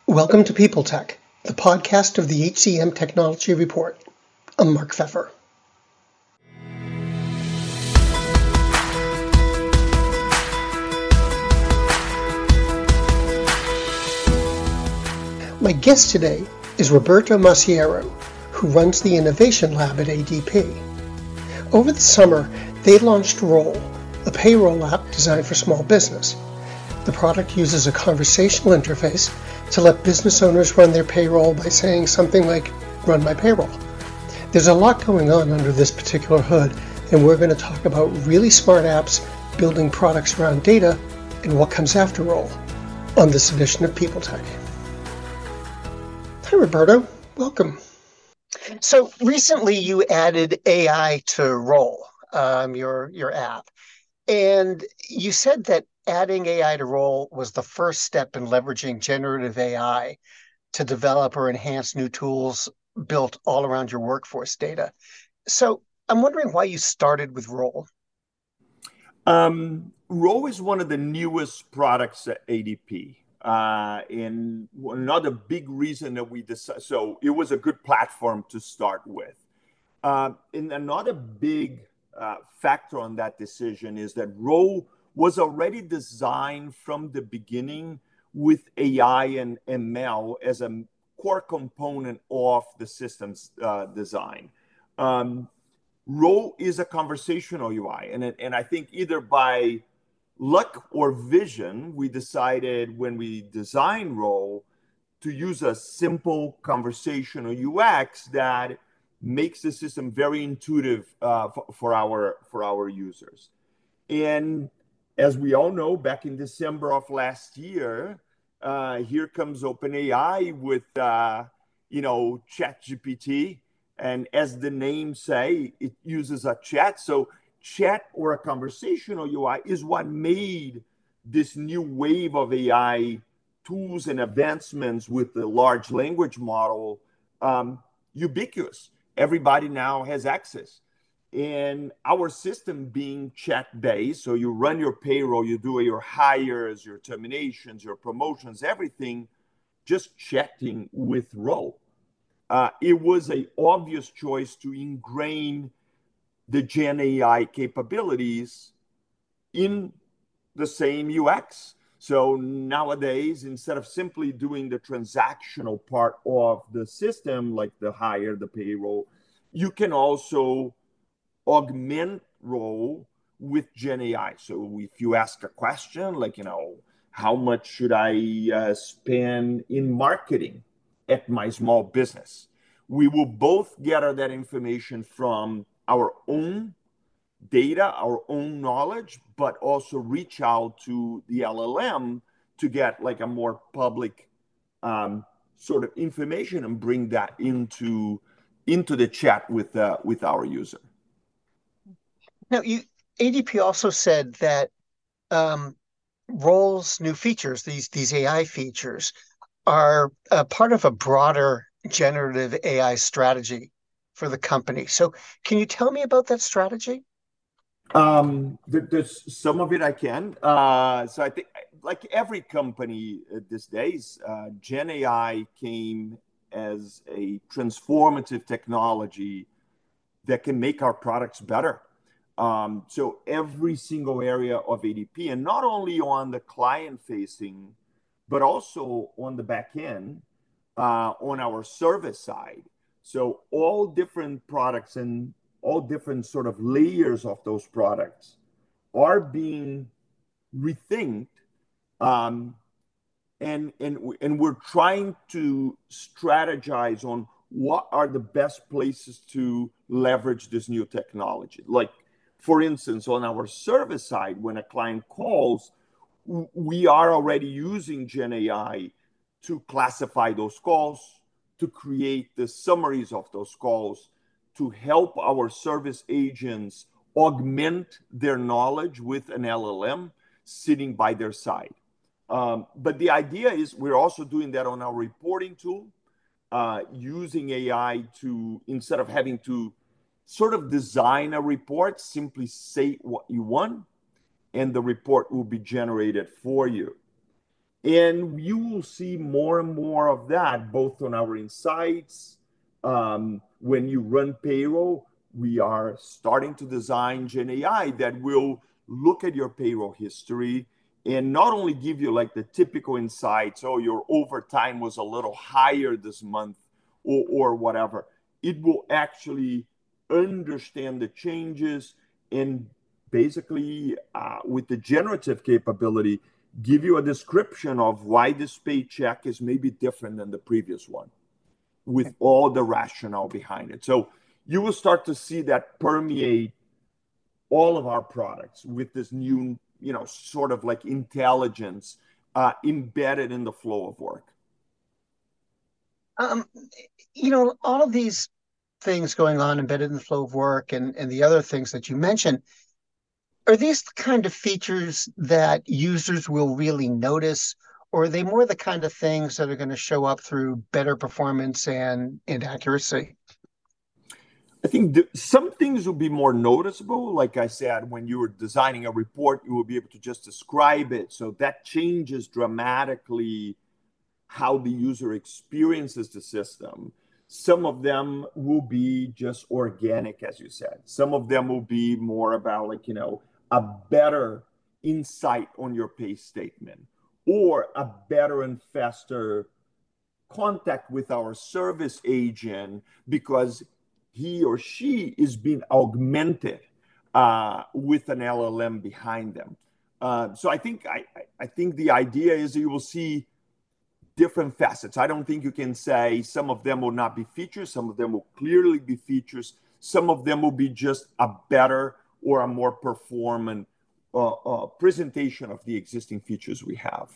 Welcome to People Tech, the podcast of the HCM Technology Report. I'm Mark Pfeffer. My guest today is Roberto Masiero, who runs the Innovation Lab at ADP. Over the summer, they launched Roll, a payroll app designed for small business. The product uses a conversational interface to let business owners run their payroll by saying something like, "Run my payroll." There's a lot going on under this particular hood, and we're going to talk about really smart apps building products around data and what comes after Roll on this edition of People Tech. Hi, Roberto. Welcome. So recently you added AI to Roll, your app, and you said that adding AI to Roll was the first step in leveraging generative AI to develop or enhance new tools built all around your workforce data. So I'm wondering why you started with Roll. Roll is one of the newest products at ADP. And another big reason that we decided, so it was a good platform to start with. And another big factor on that decision is that Roll was already designed from the beginning with AI and ML as a core component of the system's design. Roll is a conversational UI, and I think either by luck or vision, we decided when we designed Roll to use a simple conversational UX that makes the system very intuitive for our users. And as we all know, back in December of last year, here comes OpenAI with ChatGPT, and as the name say, it uses a chat. So chat or a conversational UI is what made this new wave of AI tools and advancements with the large language model ubiquitous. Everybody now has access. And our system being chat-based, so you run your payroll, you do your hires, your terminations, your promotions, everything, just chatting with Roll. It was an obvious choice to ingrain the Gen AI capabilities in the same UX. So nowadays, instead of simply doing the transactional part of the system, like the hire, the payroll, you can also augment Roll with Gen AI. So if you ask a question like, how much should I spend in marketing at my small business? We will both gather that information from our own data, our own knowledge, but also reach out to the LLM to get like a more public sort of information and bring that into the chat with our user. Now, ADP also said that Roll's new features, these AI features, are part of a broader generative AI strategy for the company. So can you tell me about that strategy? There's some of it I can. So I think like every company these days, Gen AI came as a transformative technology that can make our products better. So every single area of ADP, and not only on the client facing, but also on the back end, on our service side. So all different products and all different sort of layers of those products are being rethinked. And we're trying to strategize on what are the best places to leverage this new technology. Like, for instance, on our service side, when a client calls, we are already using Gen AI to classify those calls, to create the summaries of those calls, to help our service agents augment their knowledge with an LLM sitting by their side. But the idea is we're also doing that on our reporting tool, using AI to, instead of having to sort of design a report, simply say what you want, and the report will be generated for you. And you will see more and more of that, both on our insights. When you run payroll, we are starting to design Gen AI that will look at your payroll history and not only give you like the typical insights, oh, your overtime was a little higher this month or whatever. It will actually understand the changes and basically, with the generative capability, give you a description of why this paycheck is maybe different than the previous one with all the rationale behind it. So you will start to see that permeate all of our products with this new, sort of like intelligence embedded in the flow of work. All of these things going on embedded in the flow of work and the other things that you mentioned, are these the kind of features that users will really notice, or are they more the kind of things that are going to show up through better performance and accuracy? I think some things will be more noticeable. Like I said, when you were designing a report, you will be able to just describe it. So that changes dramatically how the user experiences the system. Some of them will be just organic, as you said. Some of them will be more about a better insight on your pay statement or a better and faster contact with our service agent because he or she is being augmented with an LLM behind them. So I think the idea is that you will see different facets. I don't think you can say some of them will not be features. Some of them will clearly be features. Some of them will be just a better or a more performant presentation of the existing features we have.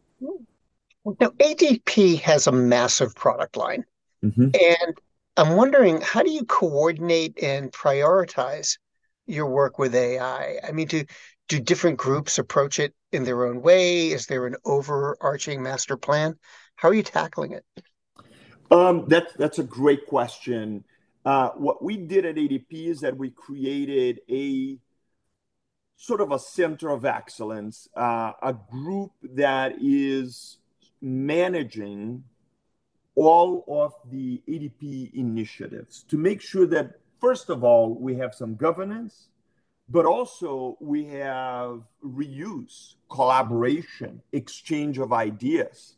Now, ADP has a massive product line. Mm-hmm. And I'm wondering, how do you coordinate and prioritize your work with AI? I mean, do different groups approach it in their own way? Is there an overarching master plan? How are you tackling it? That's a great question. What we did at ADP is that we created a sort of a center of excellence, a group that is managing all of the ADP initiatives to make sure that, first of all, we have some governance, but also we have reuse, collaboration, exchange of ideas.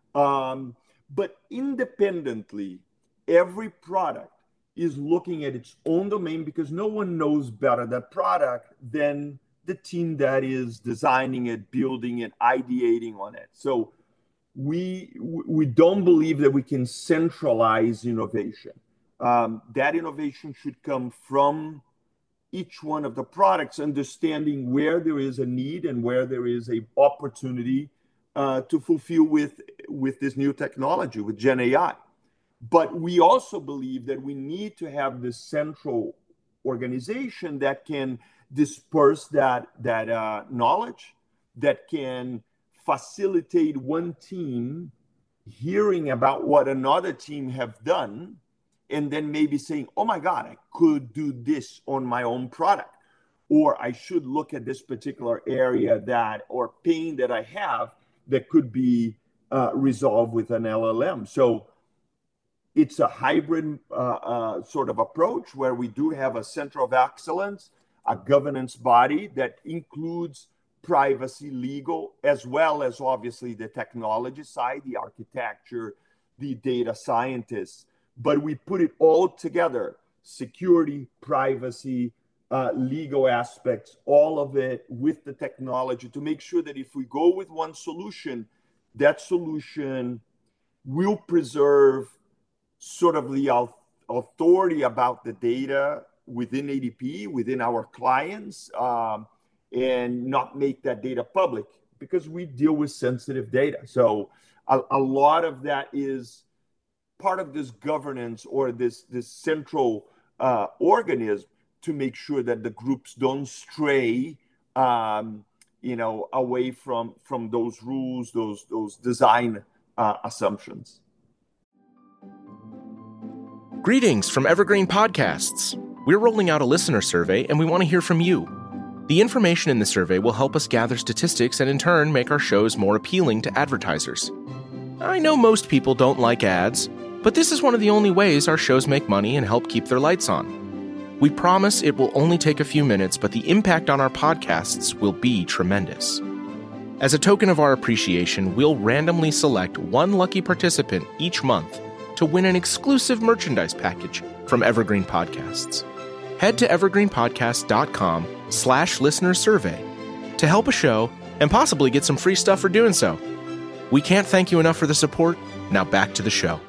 But independently, every product is looking at its own domain because no one knows better that product than the team that is designing it, building it, ideating on it. So we don't believe that we can centralize innovation. That innovation should come from each one of the products, understanding where there is a need and where there is a opportunity to fulfill with this new technology, with Gen AI. But we also believe that we need to have this central organization that can disperse that knowledge, that can facilitate one team hearing about what another team have done, and then maybe saying, oh my God, I could do this on my own product, or I should look at this particular area or pain that I have that could be resolved with an LLM. So it's a hybrid sort of approach where we do have a center of excellence, a governance body that includes privacy, legal, as well as obviously the technology side, the architecture, the data scientists. But we put it all together, security, privacy, legal aspects, all of it with the technology to make sure that if we go with one solution, that solution will preserve sort of the authority about the data within ADP, within our clients, and not make that data public because we deal with sensitive data. So a lot of that is part of this governance or this central organism to make sure that the groups don't stray away from those rules, those design assumptions. Greetings from Evergreen Podcasts. We're rolling out a listener survey and we want to hear from you. The information in the survey will help us gather statistics and in turn make our shows more appealing to advertisers. I know most people don't like ads, but this is one of the only ways our shows make money and help keep their lights on. We promise it will only take a few minutes, but the impact on our podcasts will be tremendous. As a token of our appreciation, we'll randomly select one lucky participant each month to win an exclusive merchandise package from Evergreen Podcasts. Head to evergreenpodcast.com/listenersurvey to help a show and possibly get some free stuff for doing so. We can't thank you enough for the support. Now back to the show.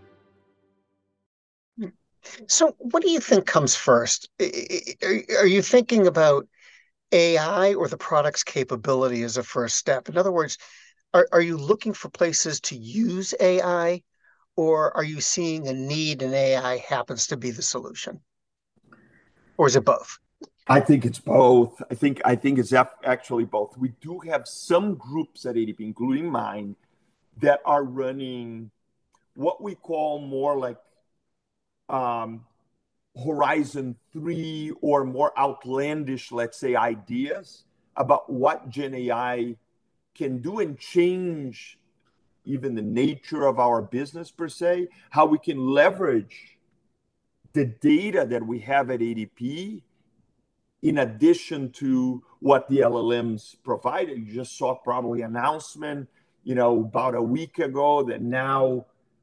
So what do you think comes first? Are you thinking about AI or the product's capability as a first step? In other words, are you looking for places to use AI, or are you seeing a need and AI happens to be the solution? Or is it both? I think it's both. I think it's actually both. We do have some groups at ADP, including mine, that are running what we call more like Horizon 3 or more outlandish, let's say, ideas about what Gen AI can do and change even the nature of our business per se, how we can leverage the data that we have at ADP in addition to what the LLMs provided. You just saw probably an announcement, about a week ago that now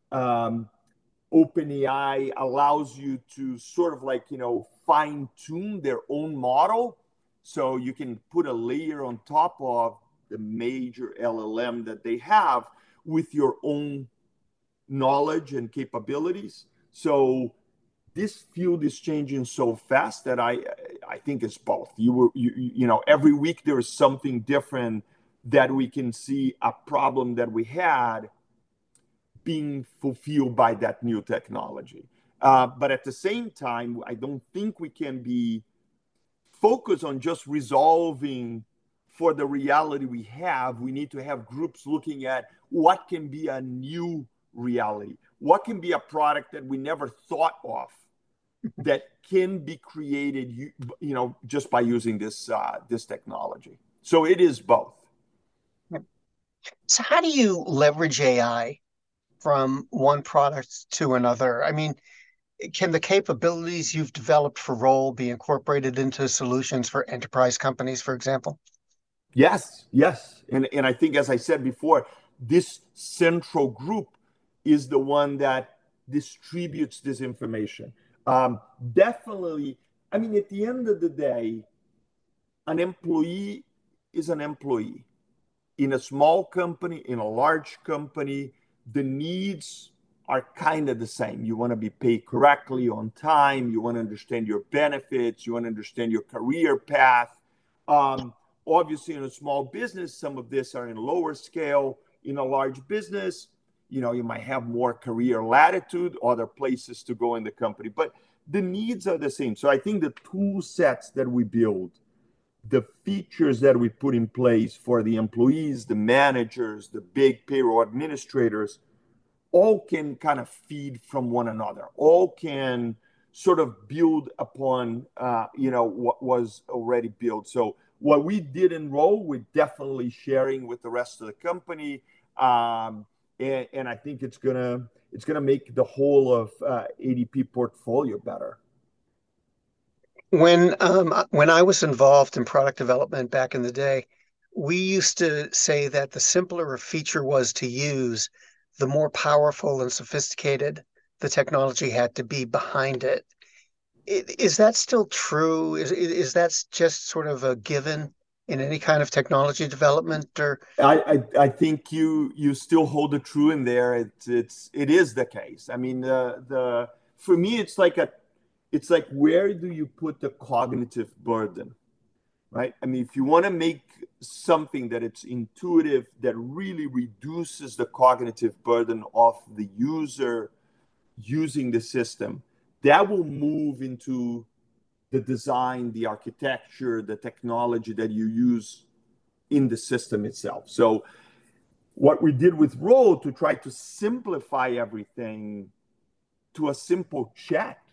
OpenAI allows you to sort of like, fine tune their own model. So you can put a layer on top of the major LLM that they have with your own knowledge and capabilities. So this field is changing so fast that I think it's both. Every week there is something different that we can see a problem that we had being fulfilled by that new technology. But at the same time, I don't think we can be focused on just resolving for the reality we have. We need to have groups looking at what can be a new reality, what can be a product that we never thought of that can be created, just by using this technology. So it is both. So how do you leverage AI from one product to another? I mean, can the capabilities you've developed for Roll be incorporated into solutions for enterprise companies, for example? Yes. And I think, as I said before, this central group is the one that distributes this information. Definitely, I mean, at the end of the day, an employee is an employee. In a small company, in a large company, the needs are kind of the same. You want to be paid correctly on time. You want to understand your benefits. You want to understand your career path. Obviously, in a small business, some of this are in lower scale. In a large business, you might have more career latitude, other places to go in the company, but the needs are the same. So I think the tool sets that we build, the features that we put in place for the employees, the managers, the big payroll administrators, all can kind of feed from one another. All can sort of build upon, what was already built. So what we did in Roll, we're definitely sharing with the rest of the company. And I think it's gonna make the whole of ADP portfolio better. When I was involved in product development back in the day, we used to say that the simpler a feature was to use, the more powerful and sophisticated the technology had to be behind it. Is that still true? Is that just sort of a given in any kind of technology development? Or I think you still hold it true in there. It is the case. I mean, for me, it's like where do you put the cognitive burden, right? I mean, if you want to make something that it's intuitive, that really reduces the cognitive burden of the user using the system, that will move into the design, the architecture, the technology that you use in the system itself. So what we did with Roll to try to simplify everything to a simple chat,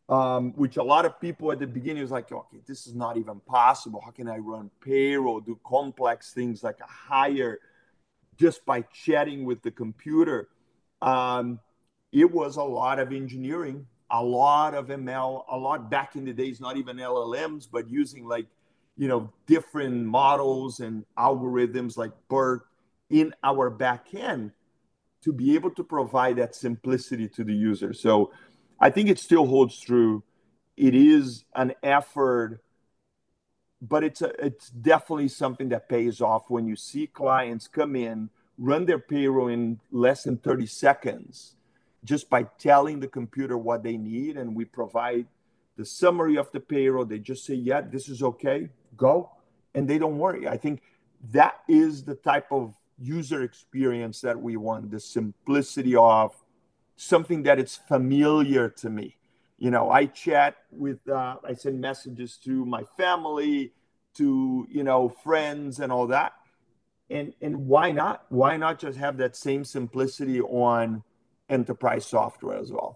which a lot of people at the beginning was like, okay, this is not even possible. How can I run payroll, do complex things like a hire just by chatting with the computer? Um, it was a lot of engineering, a lot of ML, a lot back in the days, not even LLMs, but using like, different models and algorithms like BERT in our back end to be able to provide that simplicity to the user. So I think it still holds true. It is an effort, but it's definitely something that pays off when you see clients come in, run their payroll in less than 30 seconds just by telling the computer what they need, and we provide the summary of the payroll. They just say, yeah, this is okay, go, and they don't worry. I think that is the type of user experience that we want, the simplicity of something that is familiar to me. I chat with, I send messages to my family, to, friends and all that. And why not? Why not just have that same simplicity on enterprise software as well?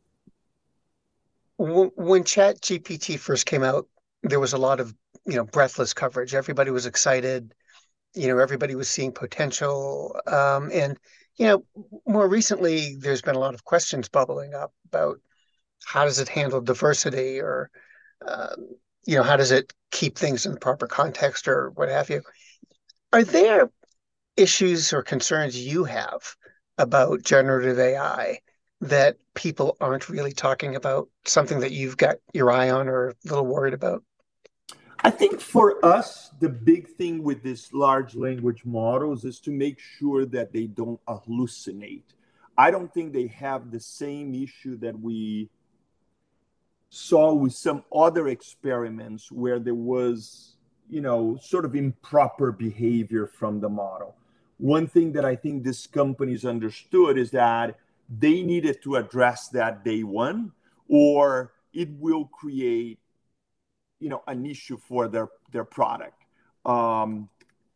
When ChatGPT first came out, there was a lot of, breathless coverage. Everybody was excited. Everybody was seeing potential. And, more recently, there's been a lot of questions bubbling up about how does it handle diversity, or, um, how does it keep things in the proper context, or what have you. Are there issues or concerns you have about generative AI that people aren't really talking about, something that you've got your eye on or a little worried about? I think for us, the big thing with these large language models is to make sure that they don't hallucinate. I don't think they have the same issue that we saw with some other experiments where there was, sort of improper behavior from the model. One thing that I think these companies understood is that they needed to address that day one, or it will create, an issue for their product. Um,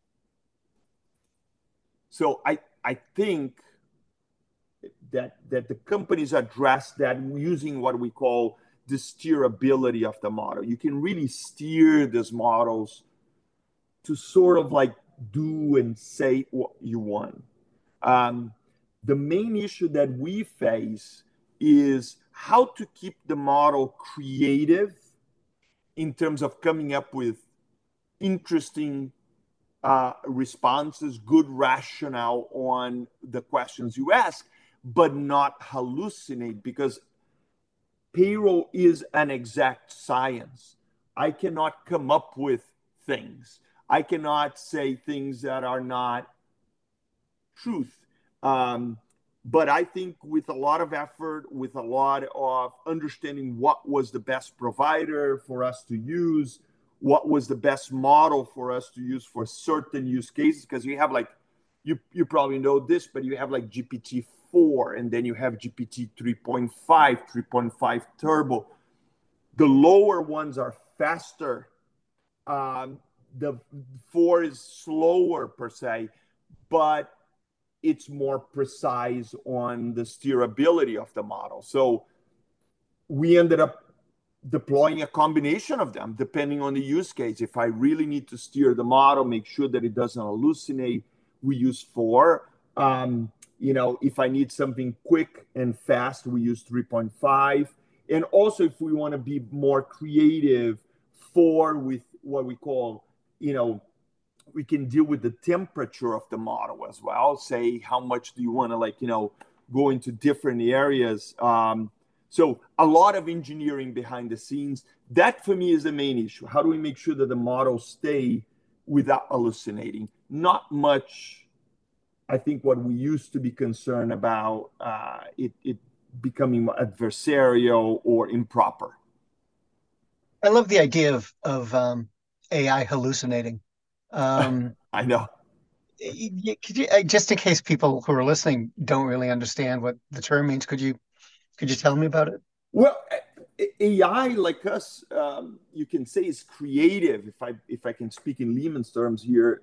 so I think that the companies address that using what we call the steerability of the model. You can really steer these models to sort of like do and say what you want. Um, the main issue that we face is how to keep the model creative in terms of coming up with interesting responses, good rationale on the questions you ask, but not hallucinate, because payroll is an exact science. I cannot come up with things. I cannot say things that are not truth. But I think with a lot of effort, with a lot of understanding what was the best provider for us to use, what was the best model for us to use for certain use cases, because we have like, you probably know this, but you have like GPT-4, and then you have GPT 3.5, 3.5 Turbo. The lower ones are faster. The 4 is slower per se, but it's more precise on the steerability of the model. So we ended up deploying a combination of them depending on the use case. If I really need to steer the model, make sure that it doesn't hallucinate, we use 4. If I need something quick and fast, we use 3.5. And also, if we want to be more creative, 4 with what we call, we can deal with the temperature of the model as well. Say, how much do you want to go into different areas? So a lot of engineering behind the scenes. That for me is the main issue. How do we make sure that the models stay without hallucinating? Not much, I think, what we used to be concerned about, it becoming adversarial or improper. I love the idea of AI hallucinating. I know. Could you, just in case people who are listening don't really understand what the term means, could you tell me about it? Well, AI, like us, you can say is creative. If I can speak in Lehman's terms here,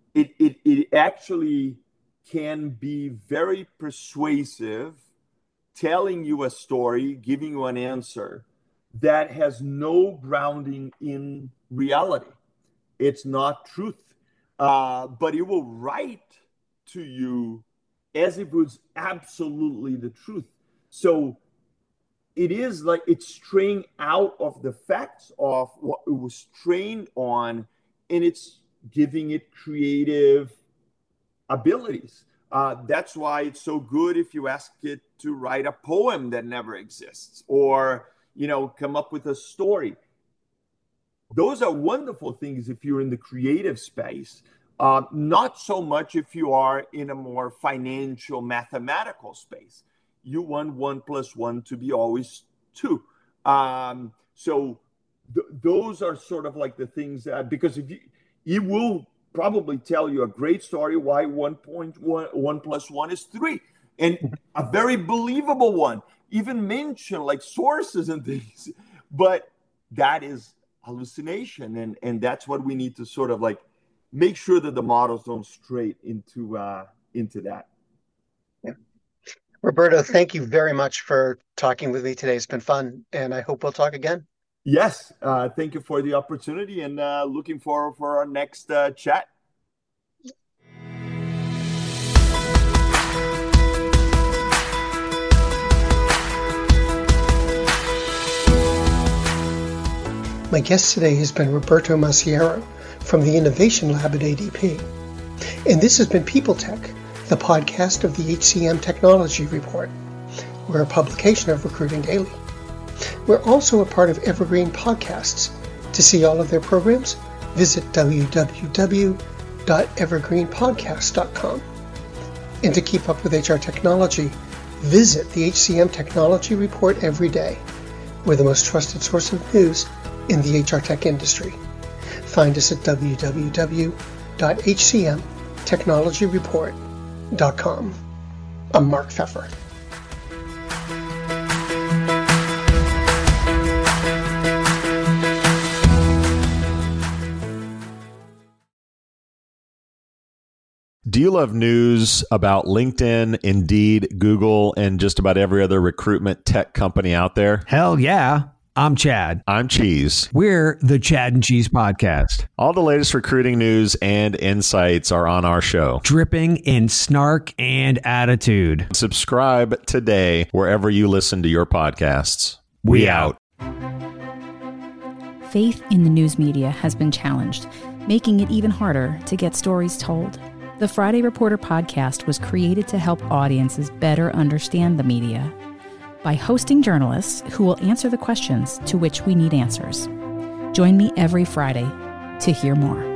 it actually can be very persuasive telling you a story, giving you an answer that has no grounding in reality. It's not truth, but it will write to you as if it was absolutely the truth. So it is like it's straying out of the facts of what it was trained on, and it's giving it creative abilities. That's why it's so good if you ask it to write a poem that never exists, or come up with a story. Those are wonderful things if you're in the creative space. Not so much if you are in a more financial, mathematical space. You want 1 + 1 to be always 2. So those are sort of like the things that, because if you will probably tell you a great story why 1 + 1 is 3, and a very believable one, even mention like sources and things, but that is hallucination, and that's what we need to sort of like make sure that the models don't stray into that. Yeah. Roberto, thank you very much for talking with me today. It's been fun, and I hope we'll talk again. Yes, thank you for the opportunity, and looking forward for our next chat. My guest today has been Roberto Maciero from the Innovation Lab at ADP. And this has been People Tech, the podcast of the HCM Technology Report. We're a publication of Recruiting Daily. We're also a part of Evergreen Podcasts. To see all of their programs, visit www.evergreenpodcast.com. And to keep up with HR technology, visit the HCM Technology Report every day. We're the most trusted source of news in the HR tech industry. Find us at www.hcmtechnologyreport.com. I'm Mark Pfeffer. Do you love news about LinkedIn, Indeed, Google, and just about every other recruitment tech company out there? Hell yeah. I'm Chad. I'm Cheese. We're the Chad and Cheese Podcast. All the latest recruiting news and insights are on our show. Dripping in snark and attitude. Subscribe today wherever you listen to your podcasts. We out. Faith in the news media has been challenged, making it even harder to get stories told. The Friday Reporter podcast was created to help audiences better understand the media by hosting journalists who will answer the questions to which we need answers. Join me every Friday to hear more.